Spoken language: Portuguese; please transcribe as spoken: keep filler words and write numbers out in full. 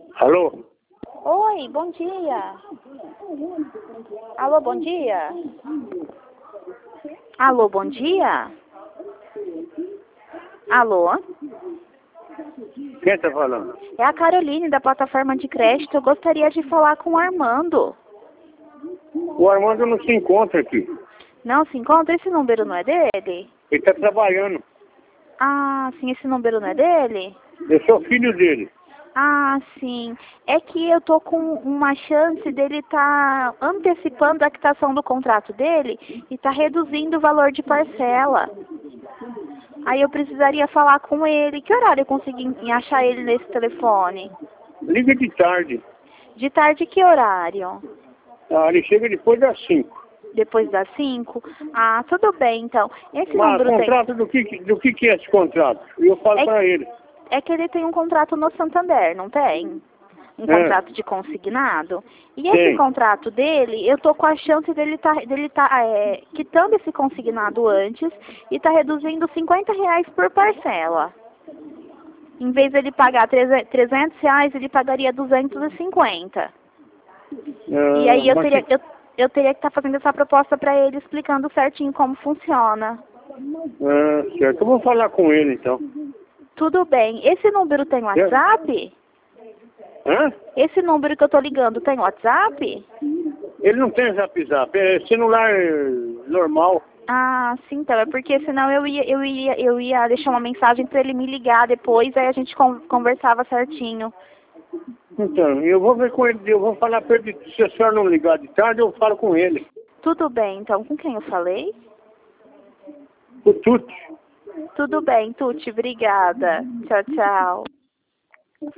Alô? Oi, bom dia. Alô, bom dia. Alô, bom dia. Alô? Quem tá falando? É a Caroline da plataforma de crédito. Eu gostaria de falar com o Armando. O Armando não se encontra aqui. Não se encontra? Esse número não é dele? Ele tá trabalhando. Ah, sim, esse número não é dele? Eu sou filho dele. Ah, sim. É que eu tô com uma chance dele estar antecipando a quitação do contrato dele e tá reduzindo o valor de parcela. Aí eu precisaria falar com ele. Que horário eu consegui achar ele nesse telefone? Liga de tarde. De tarde, que horário? Ah, ele chega depois das cinco. Depois das cinco? Ah, tudo bem, então. Esse Mas número tem... contrato do que, do que que é esse contrato? Eu falo É, pra ele. é que ele tem um contrato no Santander, não tem? Um É. contrato de consignado. E esse Tem. contrato dele, eu tô com a chance dele tá, dele tá é, quitando esse consignado antes e tá reduzindo cinquenta reais por parcela. Em vez de ele pagar trezentos reais, ele pagaria duzentos e cinquenta. Ah, E aí eu mas teria, que- eu, eu teria que estar fazendo essa proposta para ele, explicando certinho como funciona. ah, certo. Eu vou falar com ele então. Tudo bem. Esse número tem WhatsApp? Hã? Esse número que eu tô ligando tem WhatsApp? Ele não tem zap zap. É celular eh, normal. Ah, sim, então. É porque senão eu ia, eu ia, eu ia deixar uma mensagem para ele me ligar depois, aí a gente con- conversava certinho. Então, eu vou ver com ele. Eu vou falar pra ele. Se a senhora não ligar de tarde, eu falo com ele. Tudo bem, então. Com quem eu falei? O Tuti. Tudo bem, Tuti. Obrigada. Tchau, tchau.